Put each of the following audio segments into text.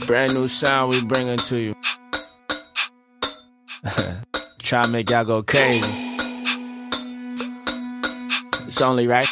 Brand new sound we bringing to you. Try to make y'all go crazy. It's only right.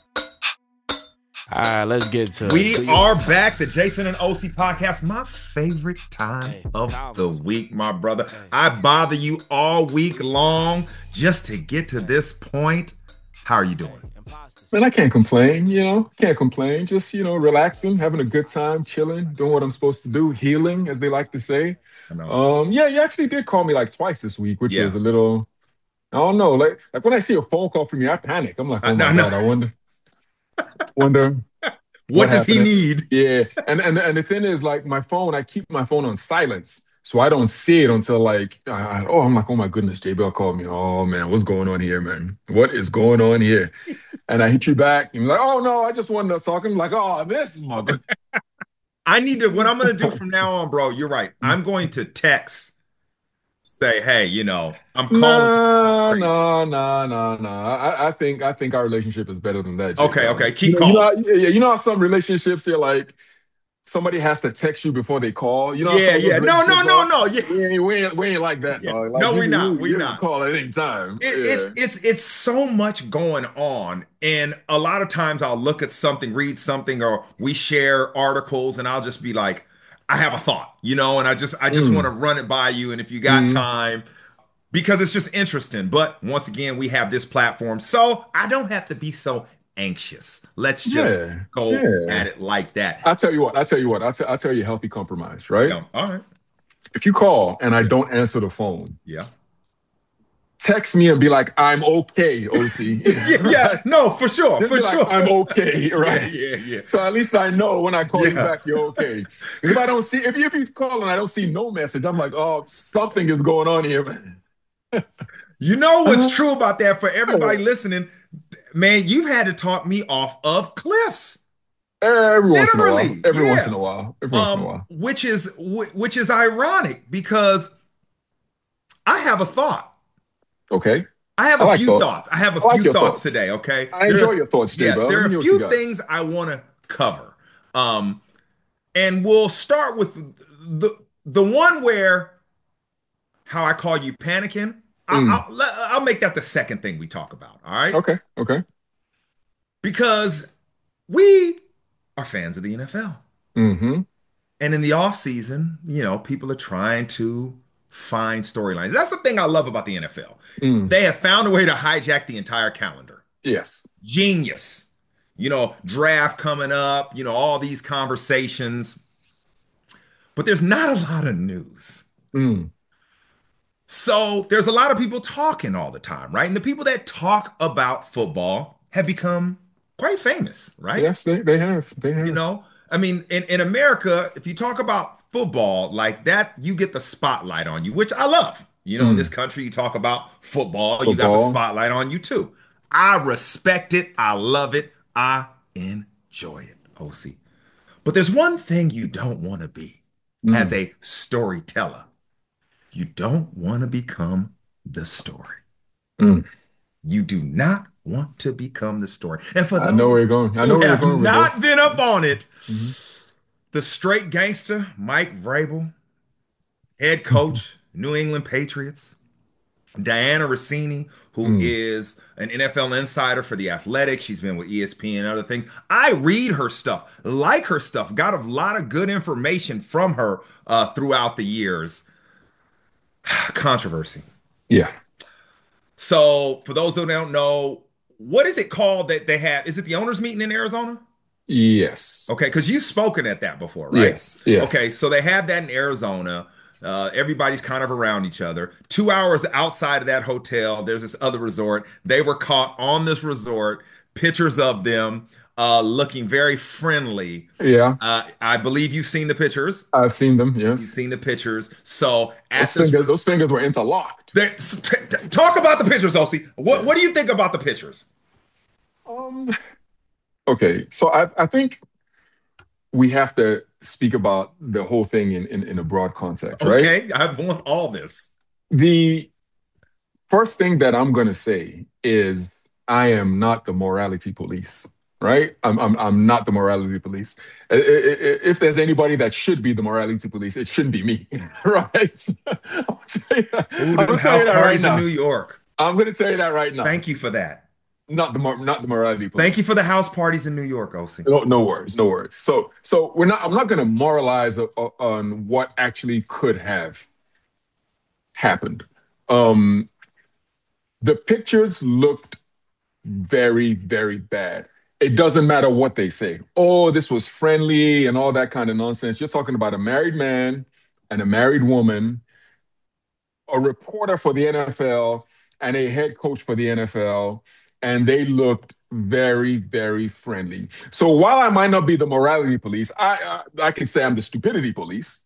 All right, let's get to it. We are back, the Jason and OC podcast, my favorite time of the week, my brother. I bother you all week long just to get to this point. How are you doing? Man, I can't complain, can't complain. Just, relaxing, having a good time, chilling, doing what I'm supposed to do, healing, as they like to say. You actually did call me like twice this week, which was a little, I don't know. Like when I see a phone call from you, I panic. I'm like, oh my God, I wonder what does he need? Yeah. And the thing is, like, my phone, I keep my phone on silence. So I don't see it until I'm like, oh my goodness, JBL called me. Oh man, what's going on here, man? What is going on here? And I hit you back and you're like, oh no, I just wanted to talk. I'm like, oh, this mother. What I'm going to do from now on, bro, you're right. I'm going to text, say, hey, I'm calling. No. I think our relationship is better than that. JBL. Okay. Keep calling. You know how some relationships you're like, somebody has to text you before they call. No. Yeah. We ain't like that. Yeah. Dog. Like, no, we're not. We're not. Call at any time. It's so much going on, and a lot of times I'll look at something, read something, or we share articles, and I'll just be like, I have a thought, and I just want to run it by you, and if you got time, because it's just interesting. But once again, we have this platform, so I don't have to be so anxious. Let's just go at it like that. I'll tell you what. I'll tell you healthy compromise, right? Yeah. All right. If you call and I don't answer the phone, text me and be like, I'm okay, OC. Yeah. No, for sure. I'm okay, right? Yeah. So at least I know when I call you back, you're okay. If I don't see, if you call and I don't see no message, I'm like, oh, something is going on here, man. You know what's true about that for everybody listening? Man, you've had to talk me off of cliffs. Every once in a while. Which is ironic because I have a thought. Okay. I have a few thoughts. I have a few thoughts today, okay? I enjoy your thoughts, Jay. There are a few things I want to cover. And we'll start with the one where how I call you panicking. I'll make that the second thing we talk about. All right. Okay. Because we are fans of the NFL. Mm-hmm. And in the off season, people are trying to find storylines. That's the thing I love about the NFL. They have found a way to hijack the entire calendar. Yes. Genius. Draft coming up, all these conversations. But there's not a lot of news. So there's a lot of people talking all the time, right? And the people that talk about football have become quite famous, right? Yes, they have. I mean, in America, if you talk about football like that, you get the spotlight on you, which I love. In this country, you talk about football, you got the spotlight on you too. I respect it. I love it. I enjoy it, OC. But there's one thing you don't want to be as a storyteller. You don't want to become the story. You do not want to become the story. And for those I know where you're going. Not been up on it. The straight gangster, Mike Vrabel, head coach, New England Patriots, Diana Rossini, who is an NFL insider for The Athletic. She's been with ESPN and other things. I read her stuff, like her stuff, got a lot of good information from her throughout the years. Controversy. Yeah. So for those who don't know, what is it called that they have? Is it the owners meeting in Arizona? Yes. Okay, because you've spoken at that before, right? Yes. Okay, so they have that in Arizona. Everybody's kind of around each other. 2 hours outside of that hotel, there's this other resort. They were caught on this resort. Pictures of them looking very friendly. Yeah. I believe you've seen the pictures. I've seen them, yes. You've seen the pictures. So those fingers were interlocked. Talk about the pictures, OC. What do you think about the pictures? Okay, so I think we have to speak about the whole thing in a broad context, right? Okay, I want all this. The first thing that I'm going to say is I am not the morality police. right? I'm not the morality police. If there's anybody that should be the morality police, it shouldn't be me, right? Ooh, I'm them gonna tell you house that right parties in New now. York. I'm gonna tell you that right now. Thank you for that. Not the morality Thank you for police. the house parties in New York, OC. No, no worries, no worries. So we're not. I'm not gonna moralize on what actually could have happened. Um, the pictures looked very, very bad. It doesn't matter what they say. Oh, this was friendly and all that kind of nonsense. You're talking about a married man and a married woman, a reporter for the NFL and a head coach for the NFL, and they looked very, very friendly. So while I might not be the morality police, I can say I'm the stupidity police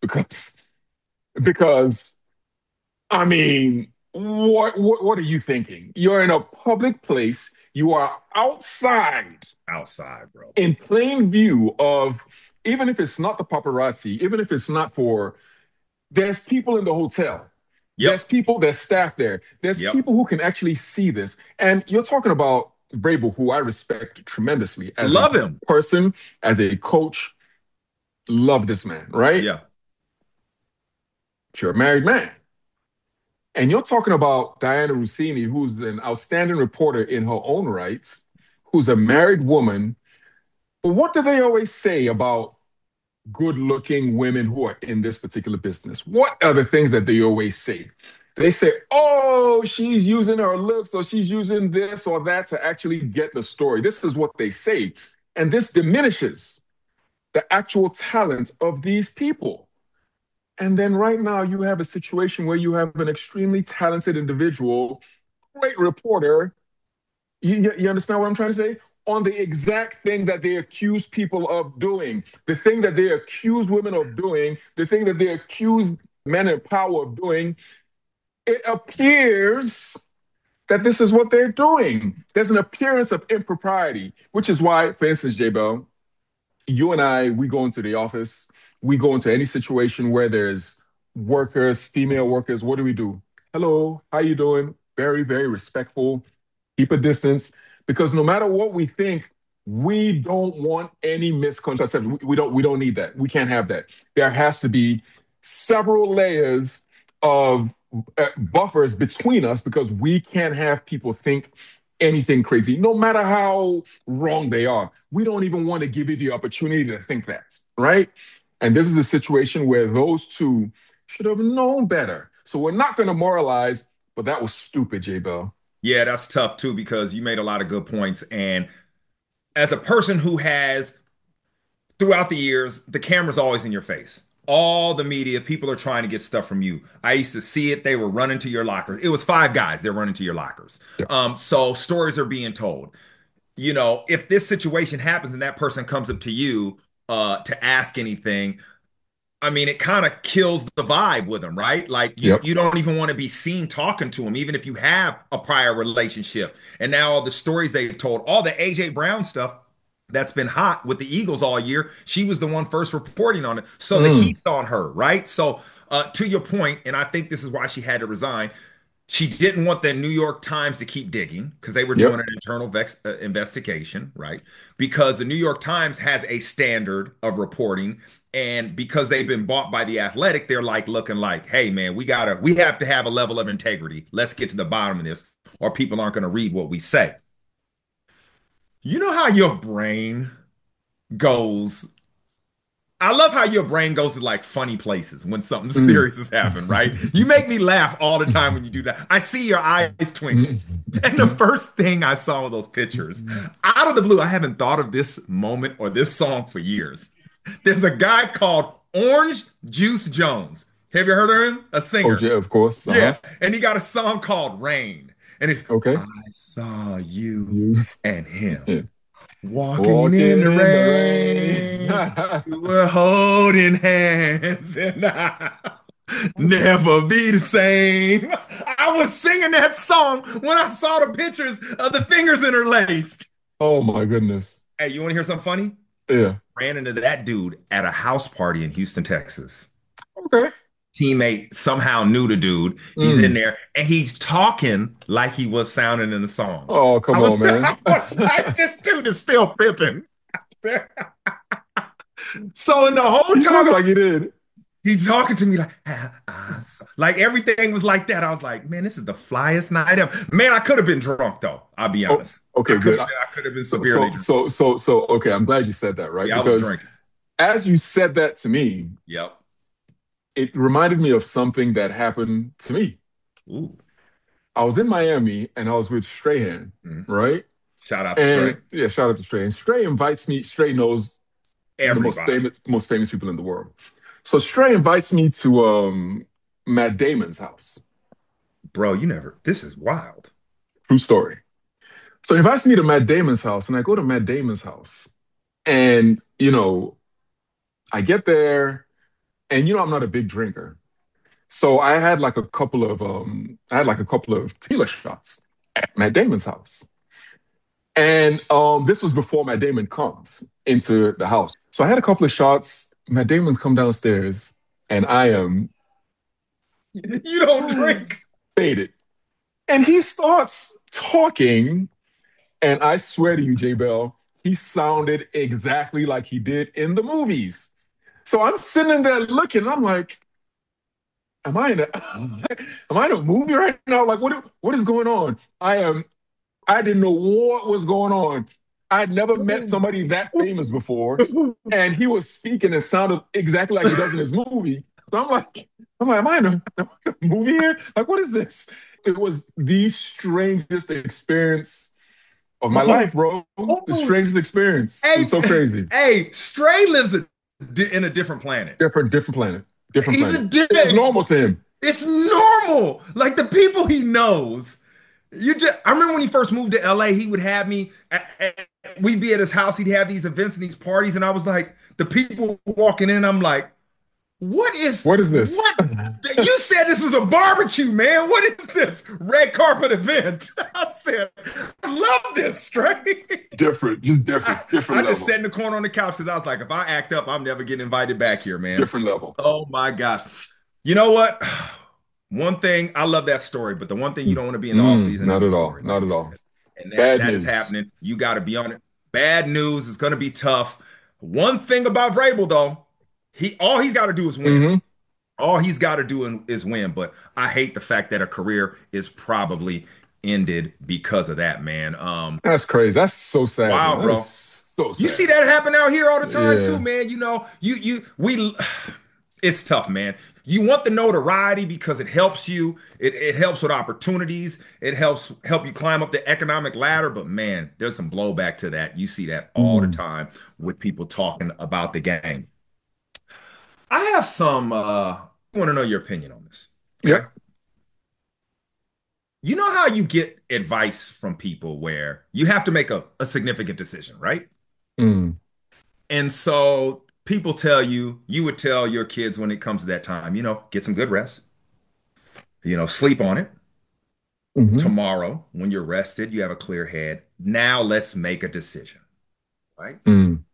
because I mean, what are you thinking? You're in a public place. You are outside Outside, bro. in plain view of, even if it's not the paparazzi, even if it's not for, there's people in the hotel. There's Yep. people, there's staff there. There's Yep. people who can actually see this. And you're talking about Vrabel, who I respect tremendously as a Love him. person, as a coach. Love this man, right? Yeah. You're a married man. And you're talking about Diana Rossini, who's an outstanding reporter in her own rights, who's a married woman. But what do they always say about good looking women who are in this particular business? What are the things that they always say? They say, oh, she's using her looks or she's using this or that to actually get the story. This is what they say. And this diminishes the actual talent of these people. And then right now, you have a situation where you have an extremely talented individual, great reporter. You understand what I'm trying to say? On the exact thing that they accuse people of doing, the thing that they accuse women of doing, the thing that they accuse men in power of doing, it appears that this is what they're doing. There's an appearance of impropriety, which is why, for instance, J Bell, you and I, we go into the office, we go into any situation where there's workers, female workers. What do? Hello, how you doing? Very, very respectful. Keep a distance because no matter what we think, we don't want any misconception. We don't need that. We can't have that. There has to be several layers of buffers between us because we can't have people think anything crazy, no matter how wrong they are. We don't even want to give you the opportunity to think that, right? And this is a situation where those two should have known better. So we're not going to moralize, but that was stupid, J Bell. Yeah, that's tough too because you made a lot of good points. And as a person who has throughout the years, the camera's always in your face. All the media, people are trying to get stuff from you. I used to see it. They were running to your lockers. It was five guys. They're running to your lockers. Yeah. So stories are being told. If this situation happens and that person comes up to you to ask anything, I mean, it kind of kills the vibe with them, right? Like Yep. you don't even want to be seen talking to them, even if you have a prior relationship. And now all the stories they've told, all the AJ Brown stuff that's been hot with the Eagles all year, she was the one first reporting on it. So the Mm. heat's on her, right? So to your point, and I think this is why she had to resign. She didn't want the New York Times to keep digging because they were doing Yep. an internal investigation, right? Because the New York Times has a standard of reporting, and because they've been bought by the Athletic, they're like looking like, "Hey, man, we have to have a level of integrity. Let's get to the bottom of this, or people aren't going to read what we say." You know how your brain goes I love how your brain goes to like funny places when something Mm. serious has happened, right? You make me laugh all the time when you do that. I see your eyes twinkle. And the Mm. first thing I saw with those pictures, out of the blue, I haven't thought of this moment or this song for years. There's a guy called Orange Juice Jones. Have you heard of him? A singer. OJ, of course. Yeah. Uh-huh. And he got a song called Rain. And it's, Okay. I saw you You and him yeah. walking in Walking the in the rain. rain. We were holding hands and I never be the same. I was singing that song when I saw the pictures of the fingers interlaced. Oh my goodness. Hey, you want to hear something funny? Yeah. Ran into that dude at a house party in Houston, Texas. Okay. teammate somehow knew the dude. He's in Mm. there and he's talking like he was sounding in the song. Oh, come on, I man. was like, this dude is still pimping. So in the whole He time looked like he did. he talking to me like, like everything was like that. I was like, man, this is the flyest night ever. Man, I could have been drunk though. I'll be Oh, honest. okay, good. I could have been So, severely so, drunk. so, so, so, okay. I'm glad you said that, right? Yeah, I was Because drinking. as you said that to me, Yep. it reminded me of something that happened to me. Ooh. I was in Miami and I was with Strahan, Mhm. right? Shout out to Stray. And yeah, shout out to Strahan. Stray invites me. Stray knows the Everybody. most famous people in the world. So Stray invites me to Matt Damon's house. Bro, you never. This is wild. True story. So he invites me to Matt Damon's house, and I go to Matt Damon's house, and I get there, and I'm not a big drinker, so I had like a couple of tequila shots at Matt Damon's house, and this was before Matt Damon comes into the house. So I had a couple of shots. Matt Damon's come downstairs, and I am You don't drink. faded, and he starts talking. And I swear to you, J Bell, he sounded exactly like he did in the movies. So I'm sitting there looking, and I'm like, am I in a movie right now? Like, what is going on? I didn't know what was going on. I'd never met somebody that famous before, and he was speaking and sounded exactly like he does in his movie. So am I in a movie here? Like, what is this? It was the strangest experience of my life, bro. The strangest experience. It Hey, was so crazy. hey, Stray lives in a different planet. Different planet. Different He's planet. a It was normal to him. It's normal. Like the people he knows. I remember when he first moved to LA, he would have me. We'd be at his house. He'd have these events and these parties, and I was like, the people walking in. I'm like, What is this? what? You said this is a barbecue, man. What is this red carpet event? I said, I love this, straight. Just different I level. just sat in the corner on the couch because I was like, if I act up, I'm never getting invited back here, man. Different level. Oh my gosh. You know what? One thing, I love that story, but the one thing you don't want to be in the off season Not is at a all. story. Not at all. And Bad that is news. happening. You got to be on it. Bad news is going to be tough. One thing about Vrabel, though, all he's got to do is win. Mhm. All he's got to do is win. But I hate the fact that a career is probably ended because of that, man. That's crazy. That's so sad. Wow, man. That bro. is so You sad. see that happen out here all the time Yeah. too, man. We it's tough, man. You want the notoriety because it helps you. It helps with opportunities. It help you climb up the economic ladder. But man, there's some blowback to that. You see that all the Mm. time with people talking about the game. I have some I want to know your opinion on this. Okay. Yep. You know how you get advice from people where you have to make a significant decision, right? Mm. And so people tell you, you would tell your kids when it comes to that time, get some good rest, sleep on it. Mhm. Tomorrow, when you're rested, you have a clear head. Now let's make a decision, right? Mm.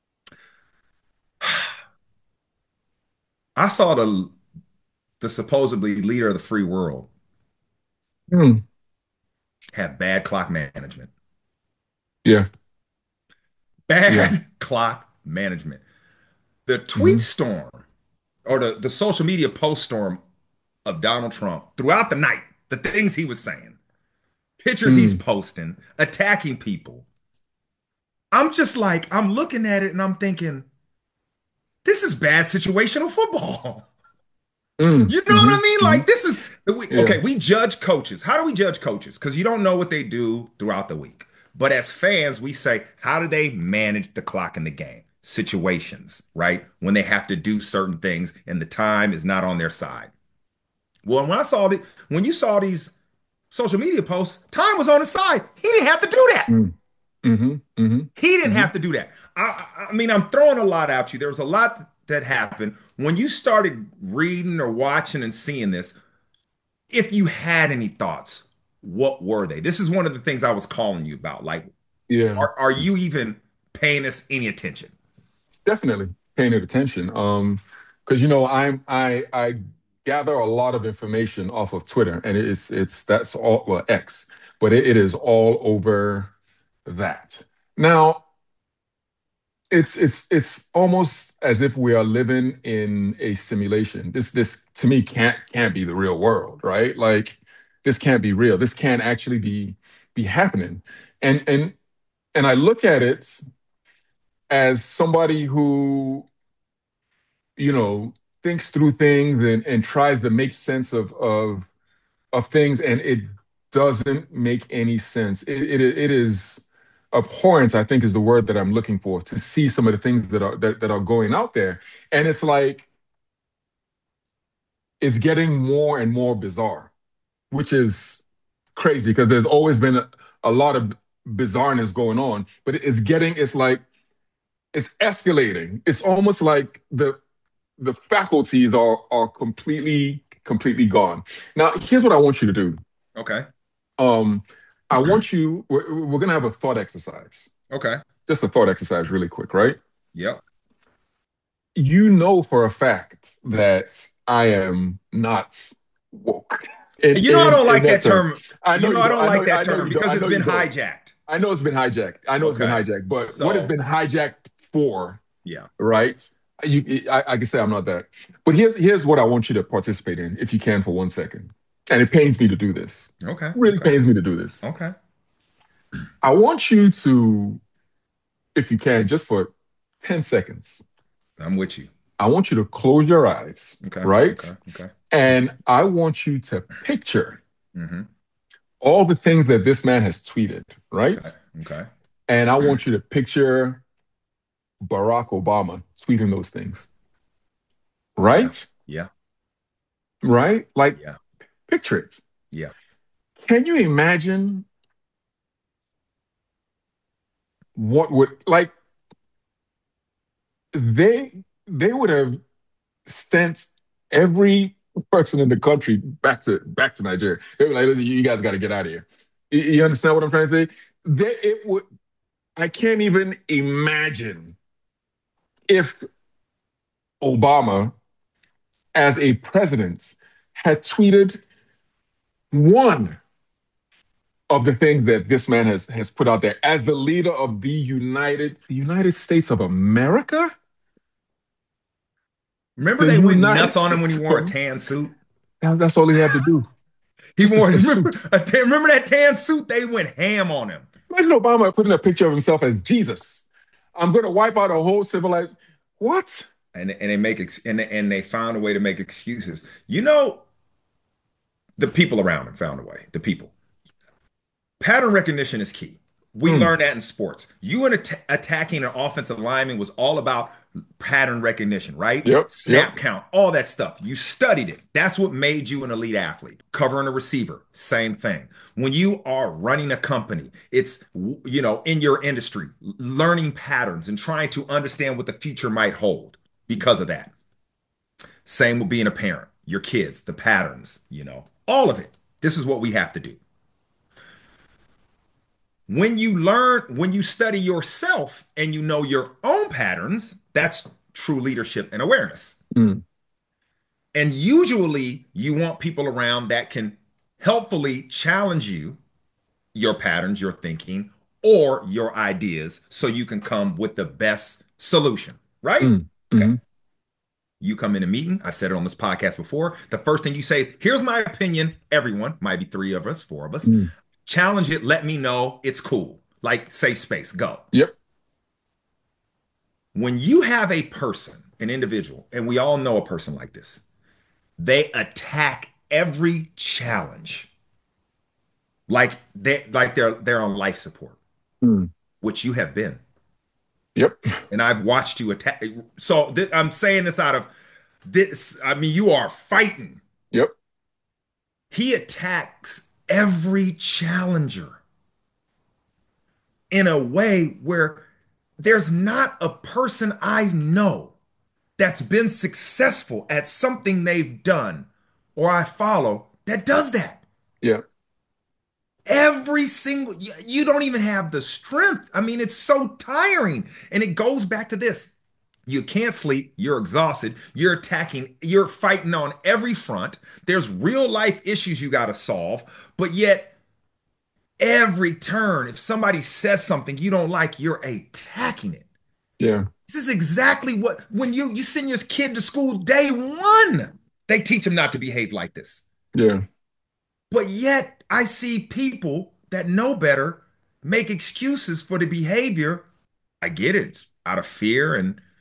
I saw the supposedly leader of the free world Mm. have bad clock management. Yeah. Bad Yeah. clock management. The tweet Mhm. storm or the social media post storm of Donald Trump throughout the night, the things he was saying, pictures he's Mm. posting, attacking people. I'm just like, I'm looking at it and I'm thinking, this is bad situational football. Mm. You know what I mean? Like, Mhm. this is, Yeah. okay, we judge coaches. How do we judge coaches? Because you don't know what they do throughout the week. But as fans, we say, how do they manage the clock in the game? Situations, right? When they have to do certain things and the time is not on their side. Well, when you saw these social media posts, time was on his side. He didn't have to do that. Mm. Mhm. Mhm. He didn't Mhm. have to do that. I mean, I'm throwing a lot at you. There was a lot that happened when you started reading or watching and seeing this. If you had any thoughts, what were they? This is one of the things I was calling you about. Like, Yeah. are you even paying us any attention? Definitely paying it attention. Because I'm I gather a lot of information off of Twitter, and it's that's all, well, X, but it is all over that. Now, it's almost as if we are living in a simulation. This to me can't be the real world, right? Like this can't be real. This can't actually be happening. And and and I look at it as somebody who, you know, thinks through things and tries to make sense of things, and it doesn't make any sense. It is abhorrent, I think is the word that I'm looking for, to see some of the things that are going out there. And it's like it's getting more and more bizarre, which is crazy because there's always been a lot of bizarreness going on, but it's like it's escalating. It's almost like the faculties are completely gone. Now, here's what I want you to do. Okay. Um, I want you. We're gonna have a thought exercise. Okay. Just a thought exercise, really quick, right? Yep. You know for a fact that I am not woke. You know I don't like that term. term. I know I don't like that term because it's been don't. hijacked. I know it's been hijacked. I know it's been Okay. hijacked. But So, what has been hijacked for, yeah. right? I can say I'm not that. But here's what I want you to participate in, if you can, for 1 second. And it pains me to do this. Okay. Really Okay. pains me to do this. Okay. I want you to, if you can, just for 10 seconds, I'm with you. I want you to close your eyes, Okay. right? Okay. And I want you to picture Mm-hmm. all the things that this man has tweeted, right? Okay. And I want you to picture Barack Obama tweeting those things, right? Yeah. Right? Like, Yeah. picture it. Yeah. Can you imagine what would, like, they would have sent every person in the country back to Nigeria. They were like, listen, you guys got to get out of here. You understand what I'm trying to say? It would. I can't even imagine if Obama, as a president, had tweeted one of the things that this man has put out there as the leader of the United States of America. Remember The they went United nuts on him when he States wore a of- tan suit? That's all he had to do. He Just wore a remember, suit. remember that tan suit? They went ham on him. Imagine Obama putting a picture of himself as Jesus. I'm going to wipe out a whole civilized. What? And they make and they found a way to make excuses. You know, the people around him found a way. The people. Pattern recognition is key. We learned that in sports. You and attacking an offensive lineman was all about pattern recognition, right? Yep. Snap count, all that stuff. You studied it. That's what made you an elite athlete. Covering a receiver, same thing. When you are running a company, it's, in your industry, learning patterns and trying to understand what the future might hold because of that. Same with being a parent, your kids, the patterns, all of it. This is what we have to do. When you study yourself and you know your own patterns, that's true leadership and awareness. Mm. And usually you want people around that can helpfully challenge you, your patterns, your thinking, or your ideas so you can come with the best solution, right? Mm. Okay. Mhm. You come in a meeting. I've said it on this podcast before. The first thing you say is, here's my opinion. Everyone, might be 3 of us, 4 of us. Mm. Challenge it. Let me know it's cool. Like safe space. Go. Yep. When you have a person, an individual, and we all know a person like this, they attack every challenge like they're on life support, Mm. which you have been. Yep. And I've watched you attack. So I'm saying this out of this. I mean, you are fighting. Yep. He attacks every challenger in a way where there's not a person I know that's been successful at something they've done or I follow that does that. Yeah. Every single, you don't even have the strength. I mean, it's so tiring. And it goes back to this. You can't sleep. You're exhausted. You're attacking. You're fighting on every front. There's real life issues you got to solve. But yet, every turn, if somebody says something you don't like, you're attacking it. Yeah. This is exactly what, when you send your kid to school day one, they teach them not to behave like this. Yeah. But yet, I see people that know better make excuses for the behavior. I get it. It's out of fear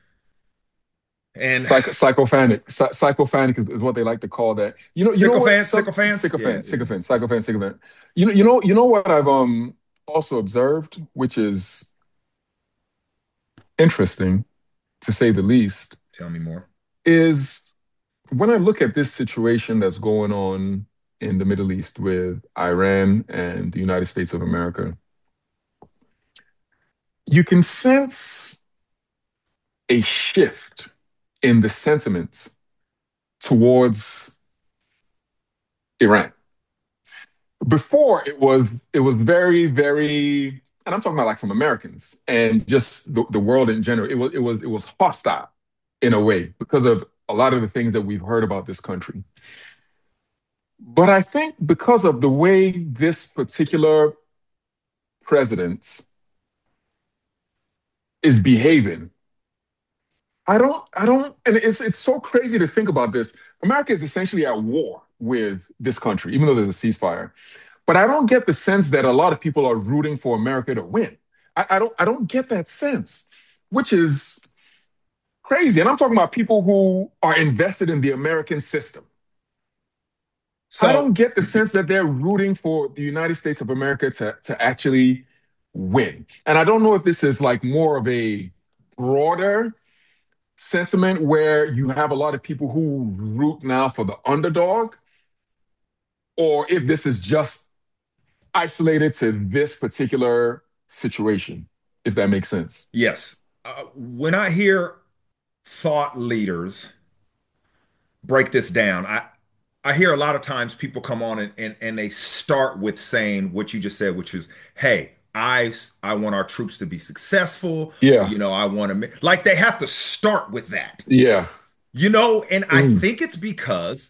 and Psychophanic is what they like to call that. You know what? sycophants. Yeah, Sycophant. You know what I've also observed, which is interesting to say the least, tell me more. is when I look at this situation that's going on in the Middle East with Iran and the United States of America, you can sense a shift in the sentiments towards Iran. Before it was very, very, and I'm talking about like from Americans and just the world in general. It was hostile in a way because of a lot of the things that we've heard about this country. But I think because of the way this particular president is behaving, and it's so crazy to think about this. America is essentially at war with this country, even though there's a ceasefire. But I don't get the sense that a lot of people are rooting for America to win. I don't get that sense, which is crazy. And I'm talking about people who are invested in the American system. So I don't get the sense that they're rooting for the United States of America to actually win. And I don't know if this is like more of a broader sentiment where you have a lot of people who root now for the underdog, or if this is just isolated to this particular situation, if that makes sense. Yes. When I hear thought leaders break this down, I hear a lot of times people come on and they start with saying what you just said, which is, hey, I want our troops to be successful. Yeah. I want to, like, they have to start with that. Yeah. And I think it's because,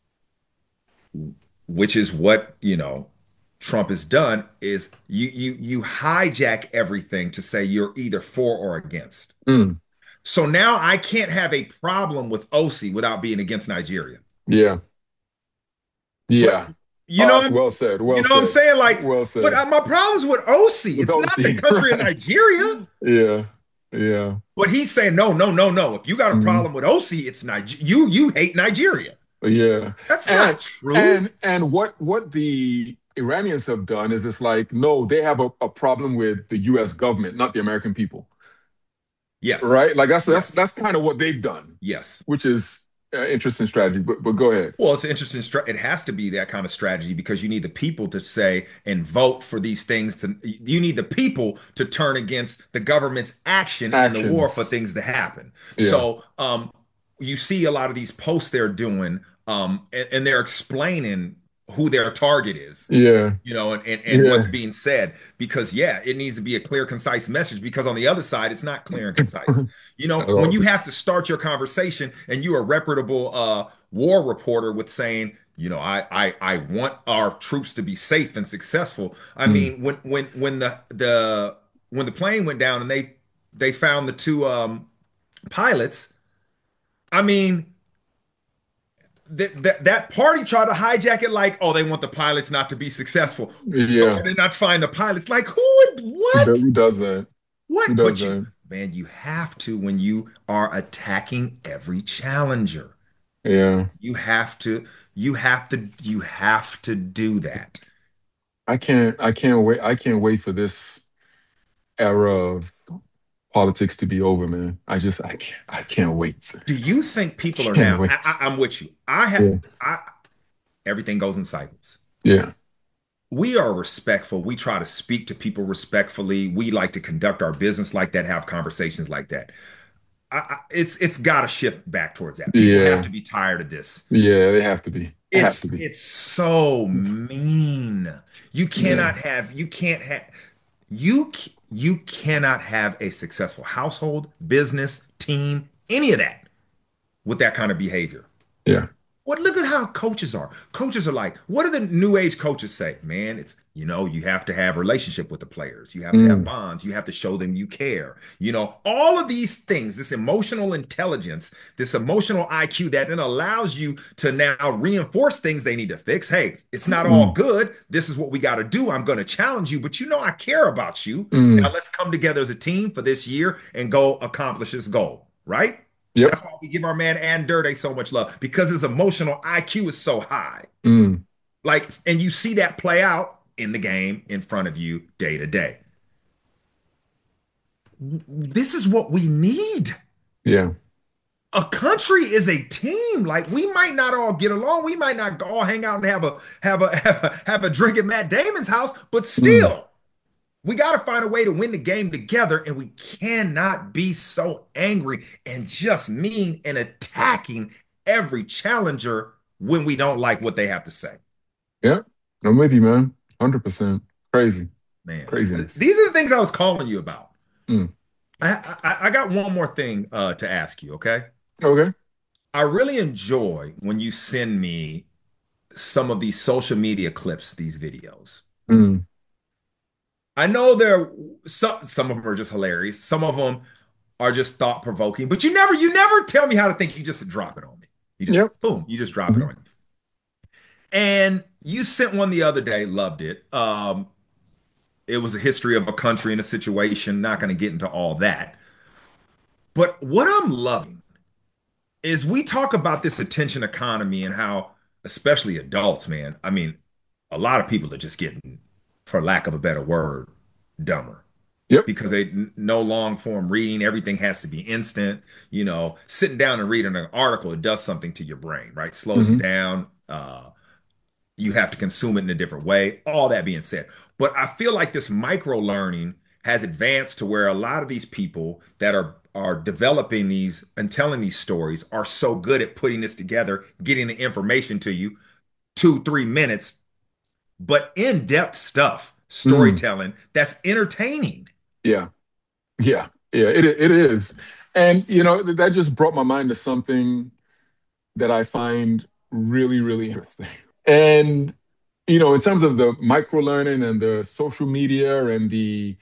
which is what, Trump has done, is you hijack everything to say you're either for or against. So now I can't have a problem with OC without being against Nigeria. Yeah. Yeah. But, well said. Well said. What I'm saying? Like, well said. But my problem's with OC. It's not the country of Nigeria. Yeah. Yeah. But he's saying, no. If you got a problem with OC, it's you hate Nigeria. Yeah. That's not true. And what the Iranians have done is it's like, no, they have a problem with the US government, not the American people. Yes. Right? Like that's kind of what they've done. Yes. Which is interesting strategy, but go ahead. Well, it's an interesting it has to be that kind of strategy because you need the people to say and vote for these things. You need the people to turn against the government's action in the war for things to happen. Yeah. So you see a lot of these posts they're doing, and they're explaining who their target is. Yeah. And what's being said, because it needs to be a clear, concise message, because on the other side, it's not clear and concise. When you have to start your conversation and you're a reputable war reporter with saying, I want our troops to be safe and successful. I mean, when the plane went down and they found the two pilots, I mean, that party tried to hijack it like, oh, they want the pilots not to be successful. Yeah. They're not find the pilots. Like, what? Who does that? What? Man, you have to when you are attacking every challenger. Yeah. You have to do that. I can't wait for this era of politics to be over, man. I can't wait. Do you think people are now? I'm with you. Everything goes in cycles. Yeah. We are respectful. We try to speak to people respectfully. We like to conduct our business like that, have conversations like that. It's got to shift back towards that. People have to be tired of this. Yeah, they have to be. It's so mean. You cannot have a successful household, business, team, any of that with that kind of behavior. Yeah. What look at how coaches are. Coaches are like, what do the new age coaches say? Man, it's you have to have relationship with the players. You have to have Mm, bonds. You have to show them you care. All of these things, this emotional intelligence, this emotional IQ that then allows you to now reinforce things they need to fix. Hey, it's not all mm, good. This is what we got to do. I'm going to challenge you, but I care about you. Now mm. let's come together as a team for this year and go accomplish this goal, right? Yep. That's why we give our man Ann Durde so much love because his emotional IQ is so high. Mm, And you see that play out in the game in front of you day to day. This is what we need. yeah. A country is a team. Like we might not all get along. We might not all hang out and have a drink at Matt Damon's house, but Mm, still, we got to find a way to win the game together, and we cannot be so angry and just mean and attacking every challenger when we don't like what they have to say. yeah. I'm with you, man. 100%. Crazy. Man, Craziness. these are the things I was calling you about. Mm. I got one more thing to ask you, okay? Okay. I really enjoy when you send me some of these social media clips, these videos. Mm. I know some of them are just hilarious. Some of them are just thought provoking, but you never tell me how to think. You just drop it on me. You just Yep. boom, you just drop it Mhm. on me. And you sent one the other day, loved it. It was a history of a country and a situation. Not going to get into all that. But what I'm loving is we talk about this attention economy and how, especially adults, man. I mean, a lot of people are just getting, for lack of a better word, dumber Yep. because they no long form reading. Everything has to be instant. Sitting down and reading an article, it does something to your brain, right? Slows you Hmm. down. You have to consume it in a different way. All that being said, but I feel like this micro learning has advanced to where a lot of these people that are developing these and telling these stories are so good at putting this together, getting the information to you 2-3 minutes, but in-depth stuff, Mm. storytelling that's entertaining. Yeah. Yeah. Yeah. It is. And, that just brought my mind to something that I find really, really interesting. And, in terms of the micro learning and the social media and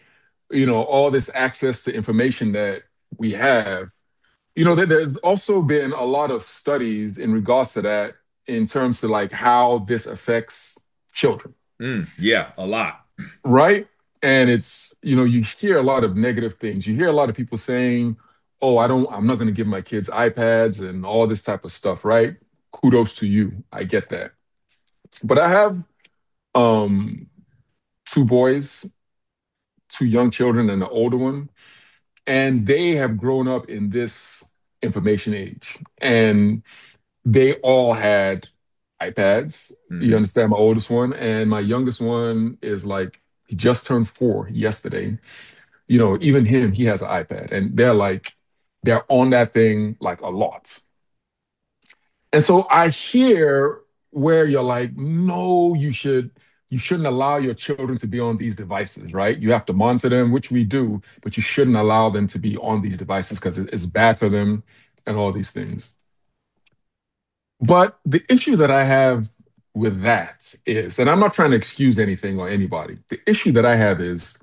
all this access to information that we have, there's also been a lot of studies in regards to that in terms of like how this affects children, Yeah, a lot. right? And it's, you hear a lot of negative things. You hear a lot of people saying, "Oh, I'm not going to give my kids iPads and all this type of stuff," right? Kudos to you. I get that. But I have um two boys, two young children and an older one, and they have grown up in this information age. And they all had iPads. You Hmm. understand, my oldest one, and my youngest one is like he just turned 4 yesterday. Even him, he has an iPad, and they're on that thing like a lot. And so I hear where you're like, no, you shouldn't allow your children to be on these devices, right? You have to monitor them, which we do, but you shouldn't allow them to be on these devices because it's bad for them and all these things. But the issue that I have with that is, and I'm not trying to excuse anything or anybody, the issue that I have is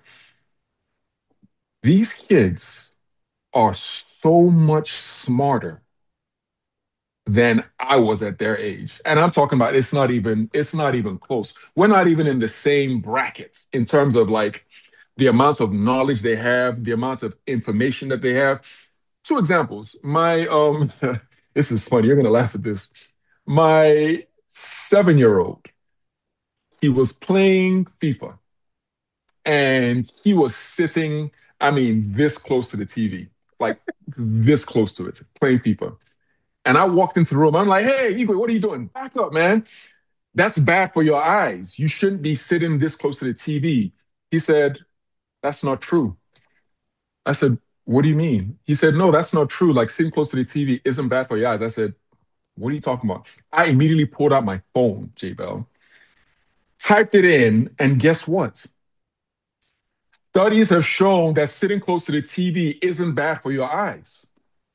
these kids are so much smarter than I was at their age. And I'm talking about it's not even close. We're not even in the same brackets in terms of like the amount of knowledge they have, the amount of information that they have. Two examples. My this is funny, you're gonna laugh at this. My 7-year-old, he was playing FIFA and he was sitting, I mean, this close to the TV, like this close to it, playing FIFA. And I walked into the room. I'm like, "Hey, Igor, what are you doing? Back up, man. That's bad for your eyes. You shouldn't be sitting this close to the TV." He said, "That's not true." I said, "What do you mean?" He said, "No, that's not true. Like sitting close to the TV isn't bad for your eyes." I said, "What are you talking about?" I immediately pulled out my phone, J Bell, typed it in, and guess what? Studies have shown that sitting close to the TV isn't bad for your eyes.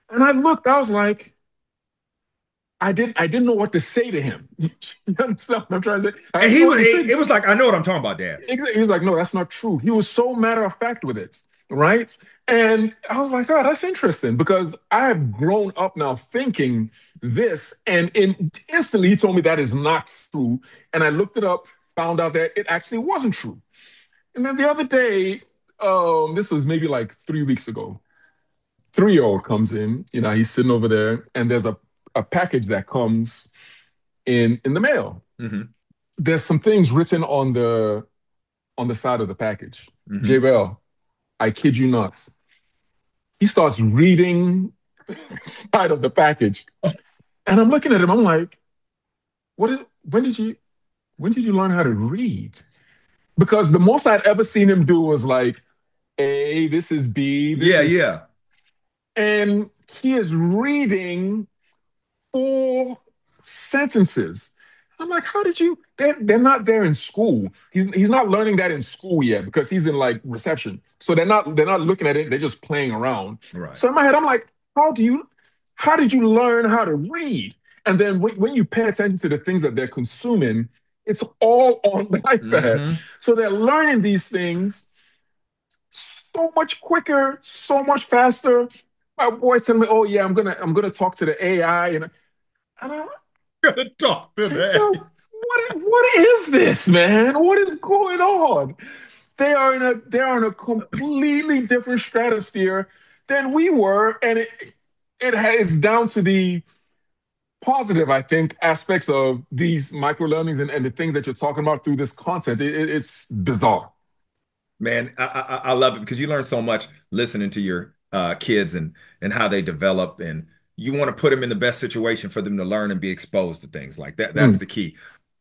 And I looked, I was like, I didn't know what to say to him. You understand what I'm trying to say? I And didn't he know was what to say. it was like, I know what I'm talking about, Dad. He was like, no, that's not true. He was so matter of fact with it, right? And I was like, oh, that's interesting because I have grown up now thinking this, and instantly he told me that is not true. And I looked it up, found out that it actually wasn't true. And then the other day, this was maybe like 3 weeks ago. 3-year-old comes in, he's sitting over there, and there's a package that comes in the mail. Mm-hmm. There's some things written on the side of the package. Mm-hmm. JBL, I kid you not. He starts reading the side of the package. And I'm looking at him, I'm like, when did you learn how to read? Because the most I'd ever seen him do was like, A, this is B. Yeah. And he is reading full sentences. I'm like, how did you? They're not there in school. He's not learning that in school yet because he's in like reception. So they're not looking at it. They're just playing around. Right. So in my head, I'm like, how did you learn how to read? And then when you pay attention to the things that they're consuming, it's all on the iPad. Mm-hmm. So they're learning these things so much quicker, so much faster. My boy's telling me, "Oh yeah, I'm gonna talk to the AI," and I Gonna talk to that. what is this, man? What is going on? They're in a completely different stratosphere than we were, and it is down to the positive, I think, aspects of these micro learnings and the things that you're talking about through this content. It's bizarre. Man, I love it because you learn so much listening to your kids and how they develop, and you want to put them in the best situation for them to learn and be exposed to things like that. That's the key.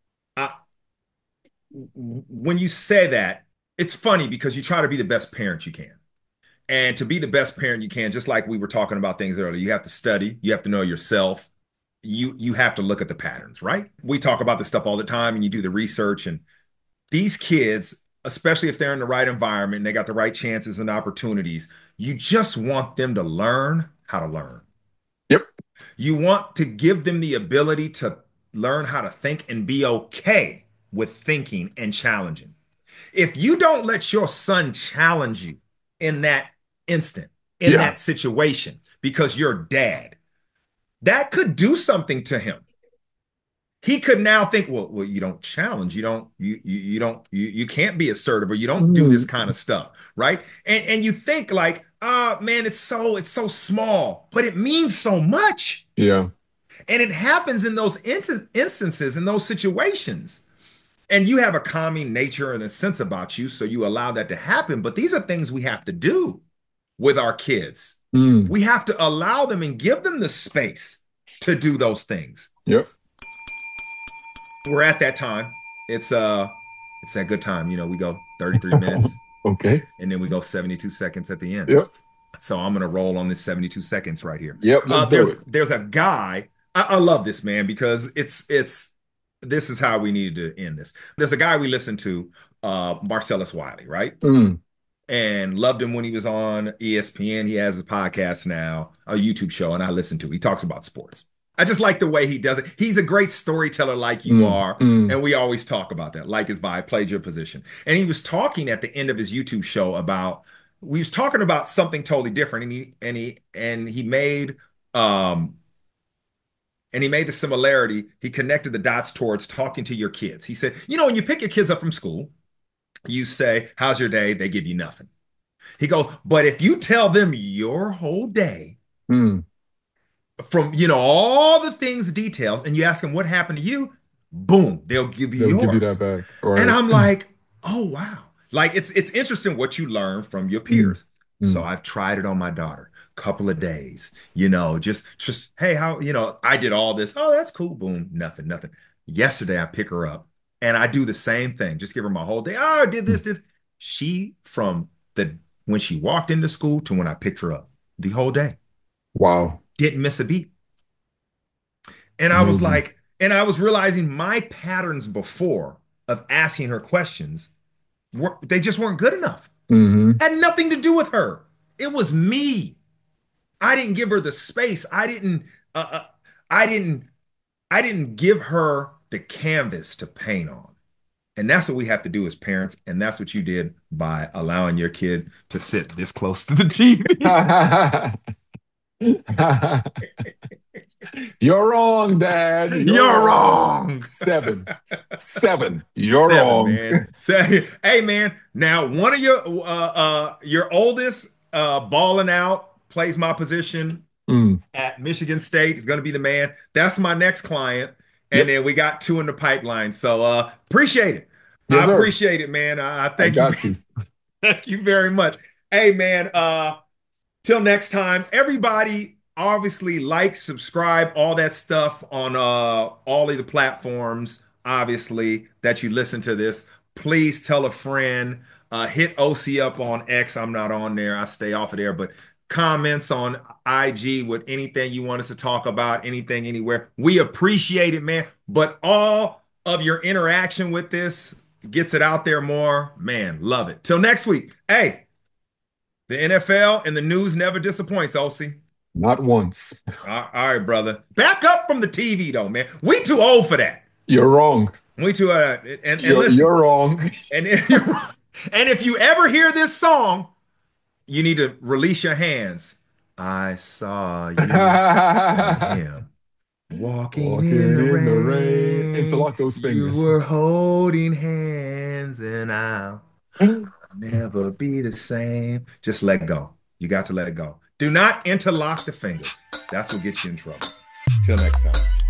When you say that, it's funny because you try to be the best parent you can. And to be the best parent you can, just like we were talking about things earlier, you have to study, you have to know yourself, you have to look at the patterns, right? We talk about this stuff all the time and you do the research, and these kids, especially if they're in the right environment and they got the right chances and opportunities, you just want them to learn how to learn. Yep. You want to give them the ability to learn how to think and be okay with thinking and challenging. If you don't let your son challenge you in that instant, in that situation, because you're dad, that could do something to him. He could now think, well, you don't challenge, you can't be assertive, or you don't do this kind of stuff, right? And you think like, man, it's so small, but it means so much. Yeah. And it happens in those instances, in those situations. And you have a calming nature and a sense about you, so you allow that to happen. But these are things we have to do with our kids. We have to allow them and give them the space to do those things. Yep. We're at that time. It's that good time. We go 33 minutes. Okay. And then we go 72 seconds at the end. Yep. So I'm gonna roll on this 72 seconds right here. Yep. There's a guy. I love this, man, because this is how we needed to end this. There's a guy we listened to, Marcellus Wiley, right? And loved him when he was on ESPN. He has a podcast now, a YouTube show, and I listen to. He talks about sports. I just like the way he does it. He's a great storyteller like you are. And we always talk about that. Like is by played your position. And he was talking at the end of his YouTube show we was talking about something totally different. And he made the similarity. He connected the dots towards talking to your kids. He said, when you pick your kids up from school, you say, how's your day? They give you nothing. He goes, but if you tell them your whole day, from all the things, details, and you ask them what happened to you, boom, they'll give you yours. Give you that back. Right. And I'm like, oh wow. Like it's interesting what you learn from your peers. So I've tried it on my daughter, couple of days, just hey, how, I did all this. Oh, that's cool. Boom, nothing. Yesterday I pick her up and I do the same thing. Just give her my whole day. Oh, I did this. She when she walked into school to when I picked her up, the whole day. Wow. Didn't miss a beat. And I was like, and I was realizing my patterns before of asking her questions, they just weren't good enough. Had nothing to do with her. It was me. I didn't give her the space. Uh, uh, I didn't, I didn't give her the canvas to paint on. And that's what we have to do as parents. And that's what you did by allowing your kid to sit this close to the TV. You're wrong, Dad. You're wrong. 7. You're 7, wrong. Man. Hey, man. Now, one of your oldest balling out, plays my position at Michigan State. Is going to be the man. That's my next client. And then we got 2 in the pipeline. So appreciate it. Yes, I appreciate it, man. I thank you. Thank you very much. Hey, man. Till next time, everybody. Obviously, like, subscribe, all that stuff on all of the platforms, obviously, that you listen to this. Please tell a friend. Hit OC up on X. I'm not on there. I stay off of there. But comments on IG with anything you want us to talk about, anything, anywhere. We appreciate it, man. But all of your interaction with this gets it out there more. Man, love it. Till next week. Hey, the NFL and the news never disappoints, OC. Not once. All right, brother. Back up from the TV, though, man. We too old for that. You're wrong. We too and listen, you're wrong. And if you ever hear this song, you need to release your hands. I saw you and him walking in the rain. Interlock those fingers. You were holding hands, and I'll never be the same. Just let go. You got to let go. Do not interlock the fingers. That's what gets you in trouble. Till next time.